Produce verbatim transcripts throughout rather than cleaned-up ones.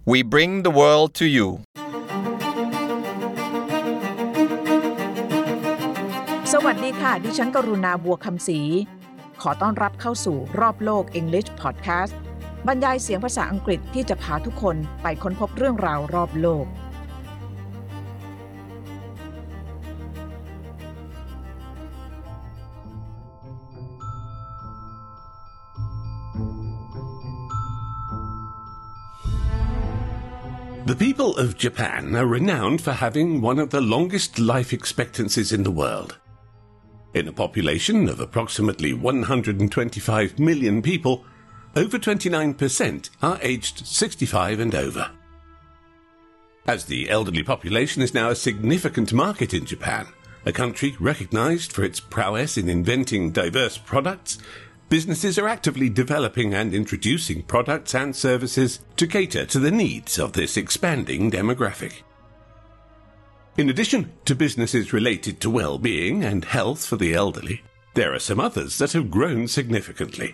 We bring the world to you. สวัสดีค่ะดิฉันกรุณาบัวคำศรีขอต้อนรับเข้าสู่รอบโลก English Podcast บรรยายเสียงภาษาอังกฤษที่จะพาทุกคนไปค้นพบเรื่องราวรอบโลก The people of Japan are renowned for having one of the longest life expectancies in the world. In a population of approximately one hundred twenty-five million people, over twenty-nine percent are aged sixty-five and over. As the elderly population is now a significant market in Japan, a country recognized for its prowess in inventing diverse products, businesses are actively developing and introducing products and services to cater to the needs of this expanding demographic. In addition to businesses related to well-being and health for the elderly, there are some others that have grown significantly.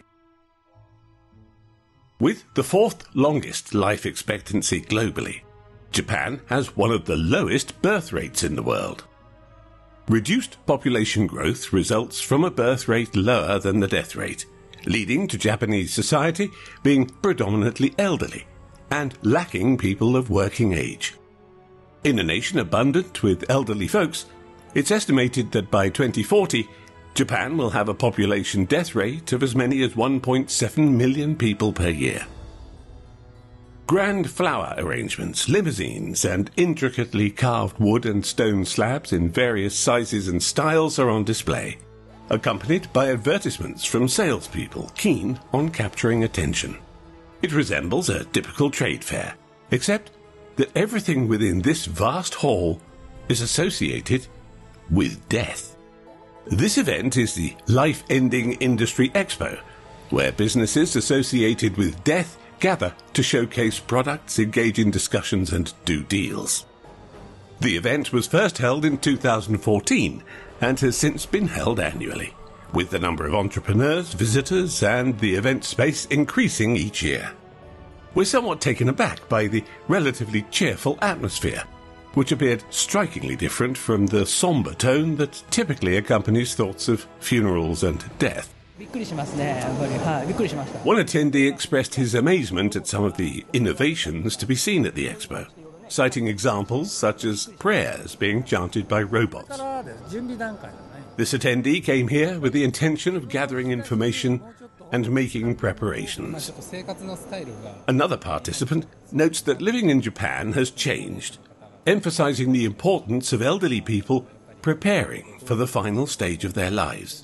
With the fourth longest life expectancy globally, Japan has one of the lowest birth rates in the world. Reduced population growth results from a birth rate lower than the death rate, leading to Japanese society being predominantly elderly and lacking people of working age. In a nation abundant with elderly folks, it's estimated that by twenty forty, Japan will have a population death rate of as many as one point seven million people per year. Grand flower arrangements, limousines, and intricately carved wood and stone slabs in various sizes and styles are on display, accompanied by advertisements from salespeople keen on capturing attention. It resembles a typical trade fair, except that everything within this vast hall is associated with death. This event is the Life-Ending Industry Expo, where businesses associated with death gather to showcase products, engage in discussions, and do deals. The event was first held in two thousand fourteen and has since been held annually, with the number of entrepreneurs, visitors, and the event space increasing each year. We're somewhat taken aback by the relatively cheerful atmosphere, which appeared strikingly different from the somber tone that typically accompanies thoughts of funerals and death. One attendee expressed his amazement at some of the innovations to be seen at the expo, citing examples such as prayers being chanted by robots. This attendee came here with the intention of gathering information and making preparations. Another participant notes that living in Japan has changed, emphasizing the importance of elderly people preparing for the final stage of their lives.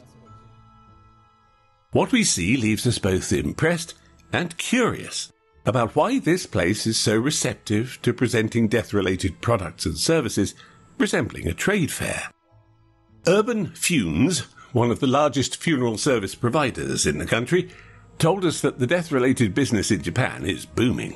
What we see leaves us both impressed and curious about why this place is so receptive to presenting death-related products and services resembling a trade fair. Urban Funes, one of the largest funeral service providers in the country, told us that the death-related business in Japan is booming.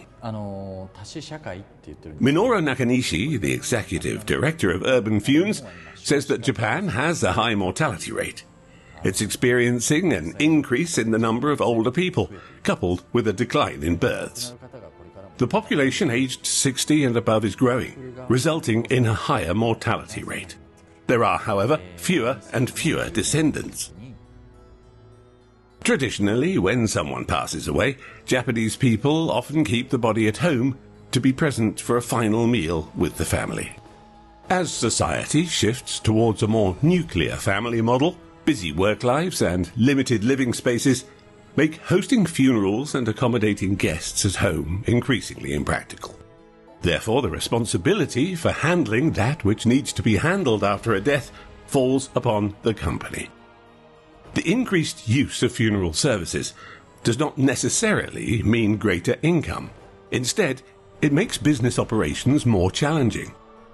Minoru Nakanishi, the executive director of Urban Funes, says that Japan has a high mortality rate. It's experiencing an increase in the number of older people, coupled with a decline in births. The population aged sixty and above is growing, resulting in a higher mortality rate. There are, however, fewer and fewer descendants. Traditionally, when someone passes away, Japanese people often keep the body at home to be present for a final meal with the family. As society shifts towards a more nuclear family model, busy work lives and limited living spaces make hosting funerals and accommodating guests at home increasingly impractical. Therefore, the responsibility for handling that which needs to be handled after a death falls upon the company. The increased use of funeral services does not necessarily mean greater income. Instead, it makes business operations more challenging.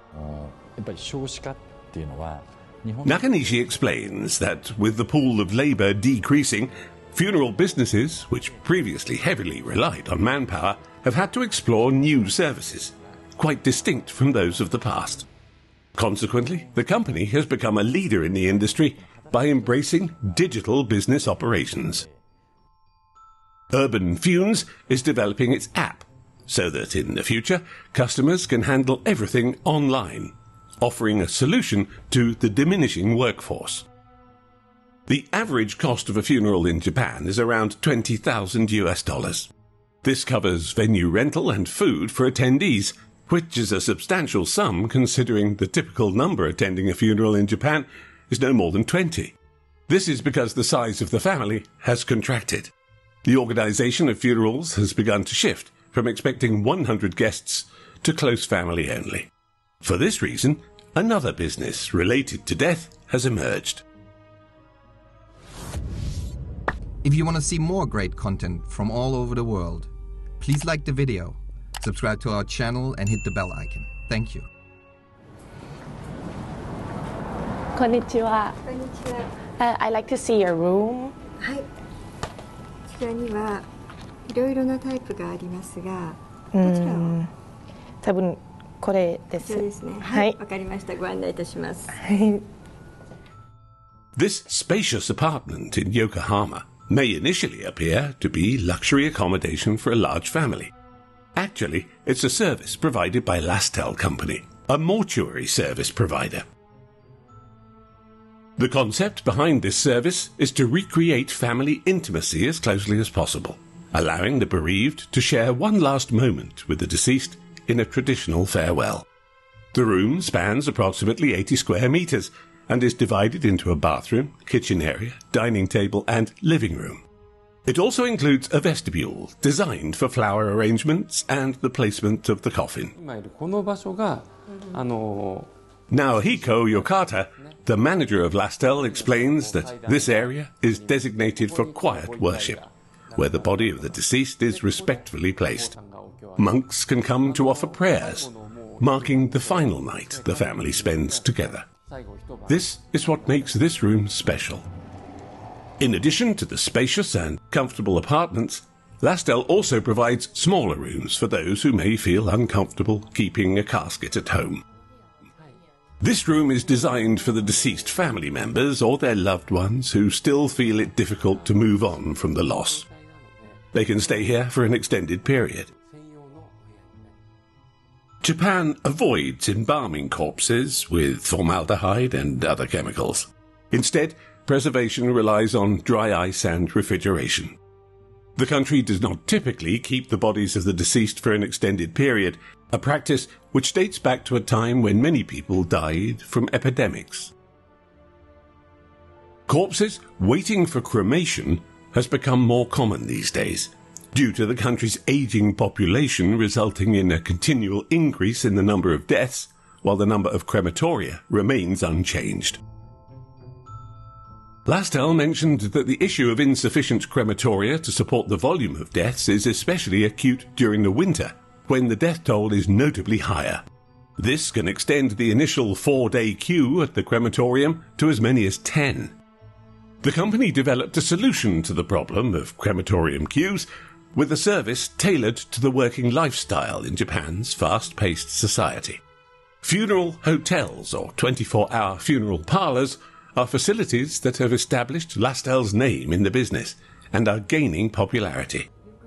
Nakanishi explains that with the pool of labour decreasing, funeral businesses, which previously heavily relied on manpower, have had to explore new services, quite distinct from those of the past. Consequently, the company has become a leader in the industry by embracing digital business operations. Urban Funes is developing its app, so that in the future, customers can handle everything online, offering a solution to the diminishing workforce. The average cost of a funeral in Japan is around twenty thousand US dollars. This covers venue rental and food for attendees, which is a substantial sum considering the typical number attending a funeral in Japan is no more than twenty. This is because the size of the family has contracted. The organization of funerals has begun to shift from expecting one hundred guests to close family only. For this reason, another business related to death has emerged. If you want to see more great content from all over the world, please like the video, subscribe to our channel and hit the bell icon. Thank you. こんにちは。 こんにちは。 Uh, I'd like to see your room. はい。こちらにはいろいろなタイプがありますが、 うどちらを？ ん、多分これでこす。 ちらですね。 ははいい。わかりました。ご案内いたします。 はい。 This spacious apartment in Yokohama may initially appear to be luxury accommodation for a large family. Actually, it's a service provided by Lastel Company, a mortuary service provider. The concept behind this service is to recreate family intimacy as closely as possible, allowing the bereaved to share one last moment with the deceased in a traditional farewell. The room spans approximately eighty square meters and is divided into a bathroom, kitchen area, dining table, and living room. It also includes a vestibule designed for flower arrangements and the placement of the coffin. 今いるこの場所が、あの Naohiko Yokata, the manager of Lastel, explains that this area is designated for quiet worship, where the body of the deceased is respectfully placed. Monks can come to offer prayers, marking the final night the family spends together. This is what makes this room special. In addition to the spacious and comfortable apartments, Lastel also provides smaller rooms for those who may feel uncomfortable keeping a casket at home. This room is designed for the deceased family members or their loved ones who still feel it difficult to move on from the loss. They can stay here for an extended period. Japan avoids embalming corpses with formaldehyde and other chemicals. Instead, preservation relies on dry ice and refrigeration. The country does not typically keep the bodies of the deceased for an extended period, a practice which dates back to a time when many people died from epidemics. Corpses waiting for cremation has become more common these days, due to the country's aging population resulting in a continual increase in the number of deaths, while the number of crematoria remains unchanged. Lastel mentioned that the issue of insufficient crematoria to support the volume of deaths is especially acute during the winter, when the death toll is notably higher. This can extend the initial four-day queue at the crematorium to as many as ten. The company developed a solution to the problem of crematorium queues with a service tailored to the working lifestyle in Japan's fast-paced society. Funeral hotels or twenty-four hour funeral parlours are facilities that have established Lastel's name in the business and are gaining popularity.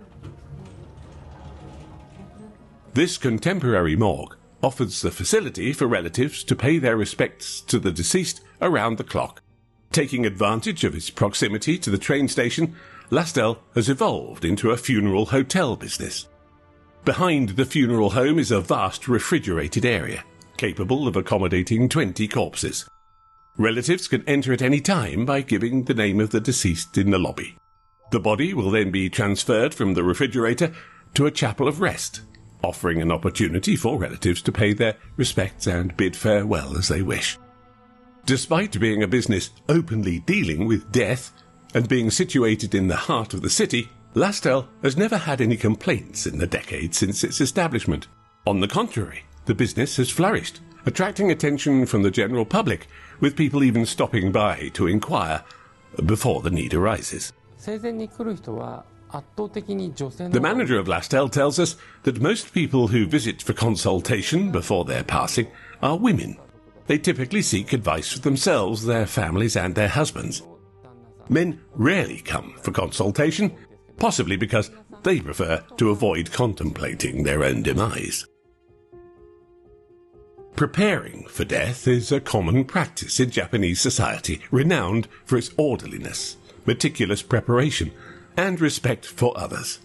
This contemporary morgue offers the facility for relatives to pay their respects to the deceased around the clock. Taking advantage of its proximity to the train station, Lastel has evolved into a funeral hotel business. Behind the funeral home is a vast refrigerated area, capable of accommodating twenty corpses. Relatives can enter at any time by giving the name of the deceased in the lobby. The body will then be transferred from the refrigerator to a chapel of rest, offering an opportunity for relatives to pay their respects and bid farewell as they wish. Despite being a business openly dealing with death and being situated in the heart of the city, Lastel has never had any complaints in the decades since its establishment. On the contrary, the business has flourished, attracting attention from the general public, with people even stopping by to inquire before the need arises. The manager of Lastel tells us that most people who visit for consultation before their passing are women. They typically seek advice for themselves, their families, and their husbands. Men rarely come for consultation, possibly because they prefer to avoid contemplating their own demise. Preparing for death is a common practice in Japanese society, renowned for its orderliness, meticulous preparation, and respect for others.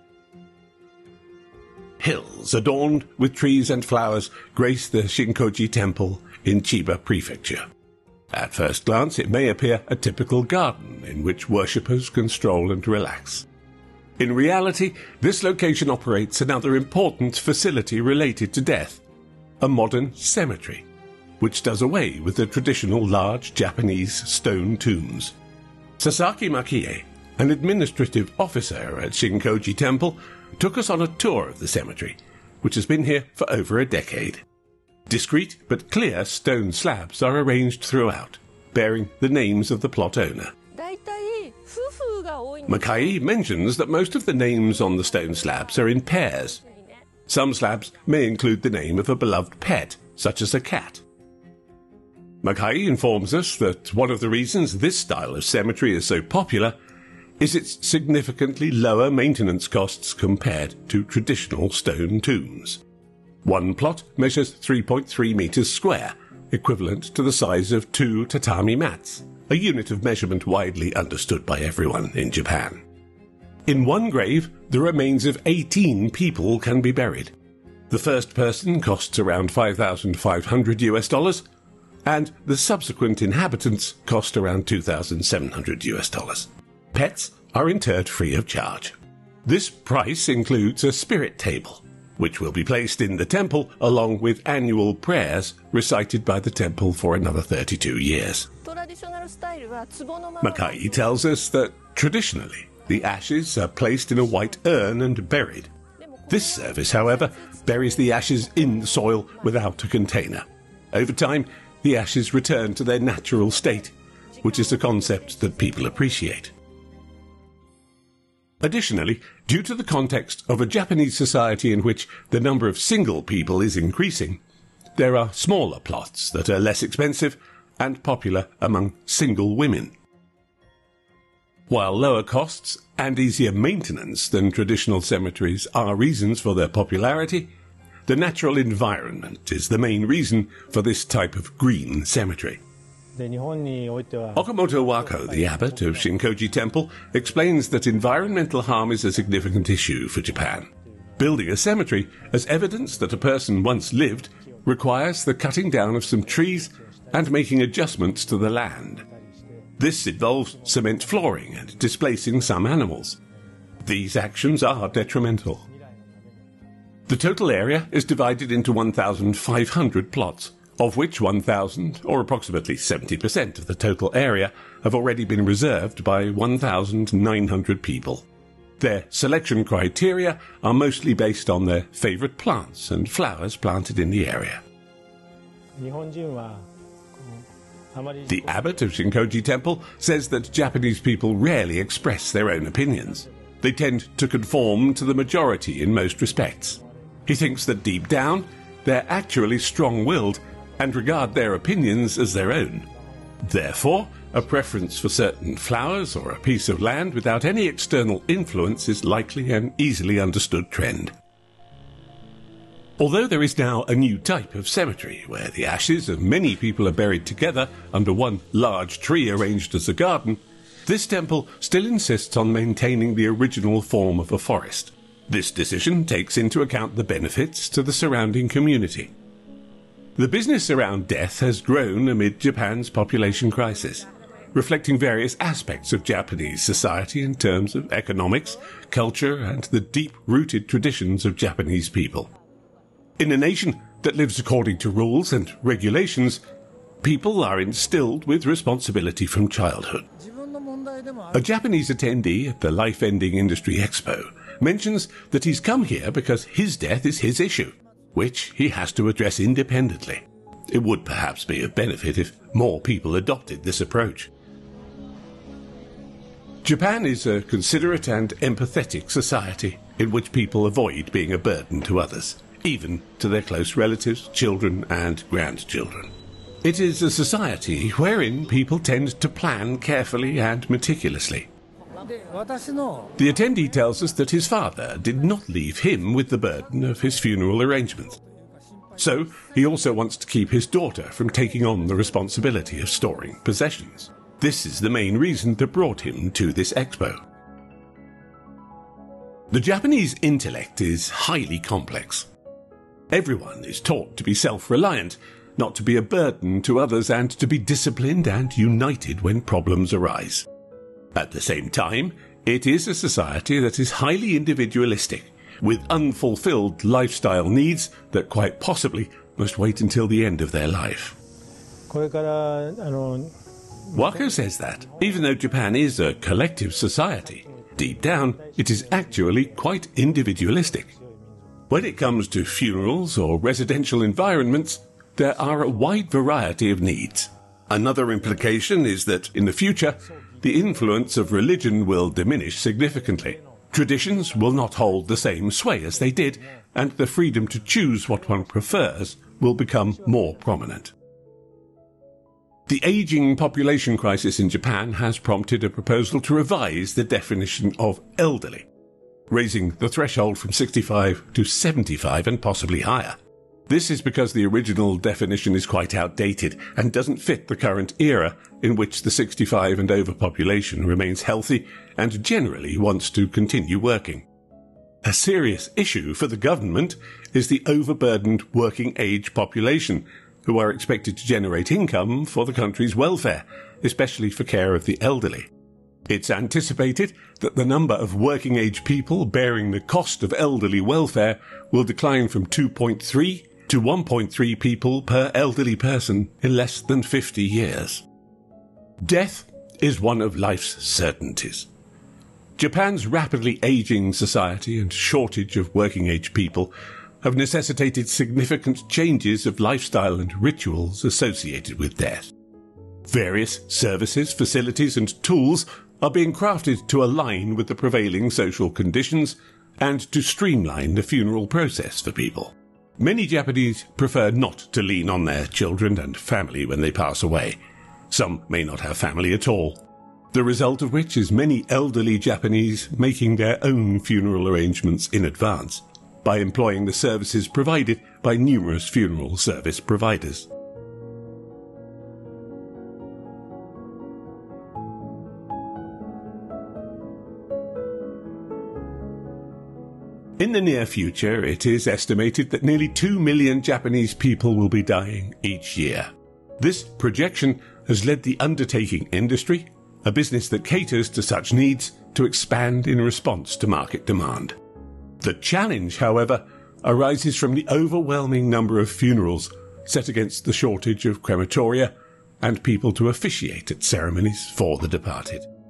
Hills adorned with trees and flowers grace the Shinkoji Temple in Chiba Prefecture. At first glance, it may appear a typical garden in which worshippers can stroll and relax. In reality, this location operates another important facility related to death, a modern cemetery, which does away with the traditional large Japanese stone tombs. Sasaki Makie, an administrative officer at Shinkoji Temple, took us on a tour of the cemetery, which has been here for over a decade. Discreet but clear stone slabs are arranged throughout, bearing the names of the plot owner. Makai mentions that most of the names on the stone slabs are in pairs. Some slabs may include the name of a beloved pet, such as a cat. Makai informs us that one of the reasons this style of cemetery is so popular is its significantly lower maintenance costs compared to traditional stone tombs. One plot measures three point three meters square, equivalent to the size of two tatami mats, a unit of measurement widely understood by everyone in Japan. In one grave, the remains of eighteen people can be buried. The first person costs around five thousand five hundred U S dollars, and the subsequent inhabitants cost around two thousand seven hundred U S dollars. Pets are interred free of charge. This price includes a spirit table, which will be placed in the temple along with annual prayers recited by the temple for another thirty-two years. Makai tells us that traditionally the ashes are placed in a white urn and buried. This service, however, buries the ashes in the soil without a container. Over time, the ashes return to their natural state, which is a concept that people appreciate. Additionally, due to the context of a Japanese society in which the number of single people is increasing, there are smaller plots that are less expensive and popular among single women. While lower costs and easier maintenance than traditional cemeteries are reasons for their popularity, the natural environment is the main reason for this type of green cemetery. Okamoto Wako, the abbot of Shinkoji Temple, explains that environmental harm is a significant issue for Japan. Building a cemetery as evidence that a person once lived requires the cutting down of some trees and making adjustments to the land. This involves cement flooring and displacing some animals. These actions are detrimental. The total area is divided into one thousand five hundred plots, of which one thousand, or approximately seventy percent of the total area, have already been reserved by one thousand nine hundred people. Their selection criteria are mostly based on their favourite plants and flowers planted in the area. The abbot of Shinkoji Temple says that Japanese people rarely express their own opinions. They tend to conform to the majority in most respects. He thinks that deep down, they're actually strong-willed and regard their opinions as their own. Therefore, a preference for certain flowers or a piece of land without any external influence is likely an easily understood trend. Although there is now a new type of cemetery where the ashes of many people are buried together under one large tree arranged as a garden, this temple still insists on maintaining the original form of a forest. This decision takes into account the benefits to the surrounding community. The business around death has grown amid Japan's population crisis, reflecting various aspects of Japanese society in terms of economics, culture, and the deep-rooted traditions of Japanese people. In a nation that lives according to rules and regulations, people are instilled with responsibility from childhood. A Japanese attendee at the Life Ending Industry Expo mentions that he's come here because his death is his issue, which he has to address independently. It would perhaps be of benefit if more people adopted this approach. Japan is a considerate and empathetic society in which people avoid being a burden to others, even to their close relatives, children, and grandchildren. It is a society wherein people tend to plan carefully and meticulously. The attendee tells us that his father did not leave him with the burden of his funeral arrangements. So, he also wants to keep his daughter from taking on the responsibility of storing possessions. This is the main reason that brought him to this expo. The Japanese intellect is highly complex. Everyone is taught to be self-reliant, not to be a burden to others, and to be disciplined and united when problems arise. At the same time, it is a society that is highly individualistic, with unfulfilled lifestyle needs that quite possibly must wait until the end of their life. Wako says that, even though Japan is a collective society, deep down it is actually quite individualistic. When it comes to funerals or residential environments, there are a wide variety of needs. Another implication is that, in the future, the influence of religion will diminish significantly. Traditions will not hold the same sway as they did, and the freedom to choose what one prefers will become more prominent. The aging population crisis in Japan has prompted a proposal to revise the definition of elderly, raising the threshold from sixty-five to seventy-five and possibly higher. This is because the original definition is quite outdated and doesn't fit the current era in which the sixty-five and over population remains healthy and generally wants to continue working. A serious issue for the government is the overburdened working age population, who are expected to generate income for the country's welfare, especially for care of the elderly. It's anticipated that the number of working age people bearing the cost of elderly welfare will decline from two point three to one point three people per elderly person in less than fifty years. Death is one of life's certainties. Japan's rapidly aging society and shortage of working-age people have necessitated significant changes of lifestyle and rituals associated with death. Various services, facilities, and tools are being crafted to align with the prevailing social conditions and to streamline the funeral process for people. Many Japanese prefer not to lean on their children and family when they pass away. Some may not have family at all. The result of which is many elderly Japanese making their own funeral arrangements in advance by employing the services provided by numerous funeral service providers. In the near future, it is estimated that nearly two million Japanese people will be dying each year. This projection has led the undertaking industry, a business that caters to such needs, to expand in response to market demand. The challenge, however, arises from the overwhelming number of funerals set against the shortage of crematoria and people to officiate at ceremonies for the departed.